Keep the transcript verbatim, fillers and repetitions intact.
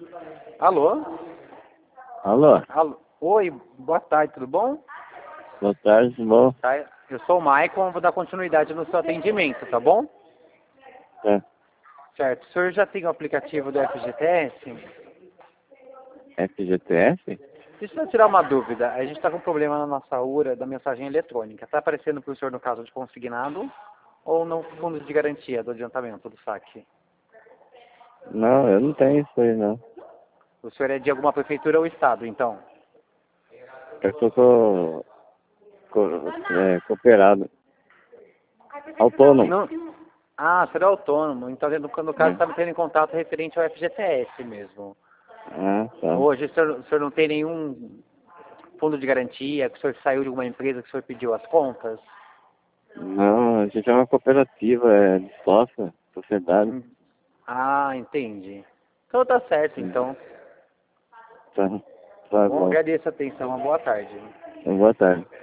Alô? Alô, Alô? Oi, boa tarde, tudo bom? boa tarde, tudo bom? Tá, eu sou o Maicon, vou dar continuidade no seu atendimento, tá bom? É, Certo. O senhor já tem o aplicativo do F G T S? F G T S? Deixa eu tirar uma dúvida. A gente está com um problema na nossa U R A da mensagem eletrônica. Está aparecendo para o senhor no caso de consignado ou no fundo de garantia do adiantamento do saque? Não, eu não tenho isso aí, não. O senhor é de alguma prefeitura ou estado, então? Eu sou co, co, é, cooperado. Autônomo. Não. Ah, o senhor é autônomo. Então, no no caso, É. está me tendo em contato referente ao F G T S mesmo. Ah, tá. Hoje, o senhor, o senhor não tem nenhum fundo de garantia, que o senhor saiu de alguma empresa que o senhor pediu as contas? Não, a gente é uma cooperativa, é de sócia, sociedade. Hum. Ah, entendi. Então tá certo, Sim. então. Tá, Tá tá bom? bom. Agradeço a atenção. Uma boa tarde. Boa tarde.